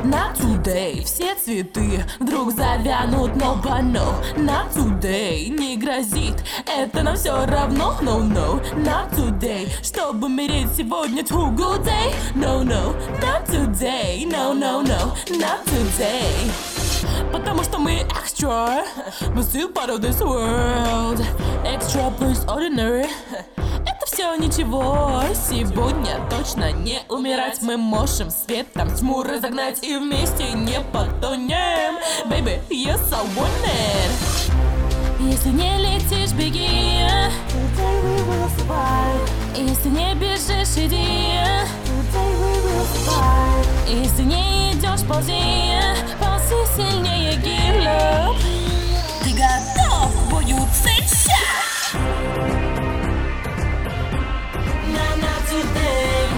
not today. Все цветы вдруг завянут, no, but no, not today. Не грозит, это нам все равно, no, no, not today. Чтобы умереть сегодня, too good day, no, no, not today, no, no, no, not today. Потому что мы extra, but still part of this world. Extra plus ordinary. Это все ничего. Сегодня точно не умирать. Мы можем светом тьму разогнать и вместе не потонем. Baby, yes, I want it. Если не летишь, беги. Today we will survive. Если не бежишь, иди. Today we will survive. Если не идешь, ползи. Ползи сильнее, гирло. Ты готов к бою, цыща? Not today.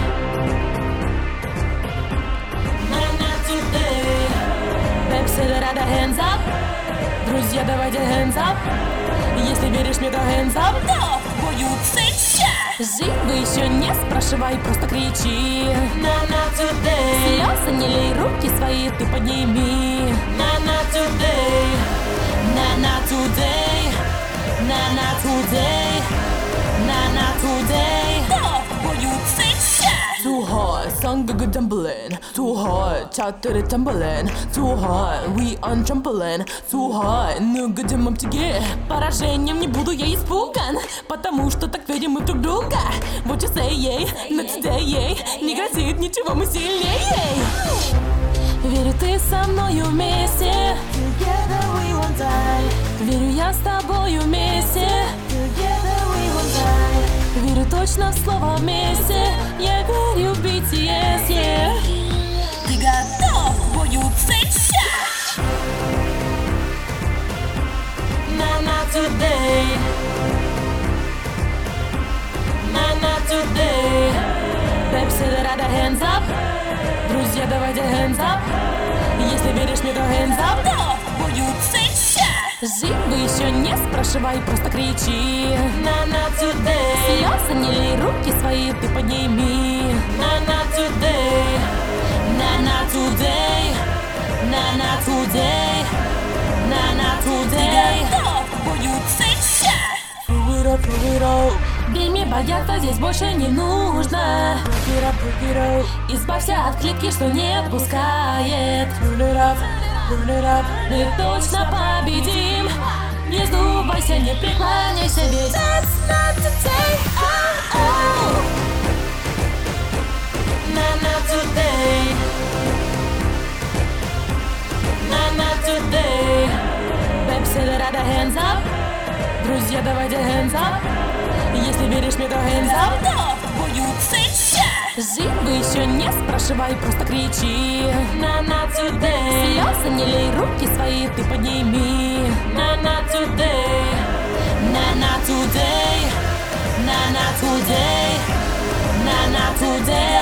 Not today. Пепси, рада, hands up. Друзья, давайте hands up. Если веришь мне, то hands up. Готов к бою, цыща? Живы еще не спрашивай, просто кричи. Not today. Слезы не лей, руки свои ты подними. Not today. Not today. Not today. Not today. Готов к бою, цыща? Too hard, song good tumbling. Too hard, shout to the tumbling. Too hard, we on trampoline. Too hard, ну годим обтяги. Поражением не буду я испуган, потому что так верим мы друг друга. What you say, ей, not today, ей. Не грозит ничего, мы сильнее. Верю, ты со мною вместе. Together we won't die. Верю, я с тобою вместе. Together we won't die. Верю точно в слово вместе. Я верю в BTS, yeah. Ты готов к бою, цыща? Not today. Not today. Пепси, рада, hands up. Друзья, давайте hands up. Если веришь мне, то hands up. Готов к бою, цыща? Живы еще не спрашивай, просто кричи. Not today. Слезы не лей, руки свои ты подними. Not today. Not today. Not today. Not today. Ты готов к бою, цыща? Prove it up, prove it up. Бей, бояться здесь больше не нужно. Prove it up. Избавься от клетки, что не отпускает. Prove it up, prove it up. Мы точно победим. Не сдувайся, не преклоняйся, ведь that's not today. Oh, oh. Not today. Not today. Пепси, рада, hands up. Друзья, давайте hands up. Если веришь мне, то hands up. Готов к бою, цыща? Живы еще не спрашивай, просто кричи. Not today. Слезы не лей, руки свои ты подними. Not today. Not today. Not today. Not today.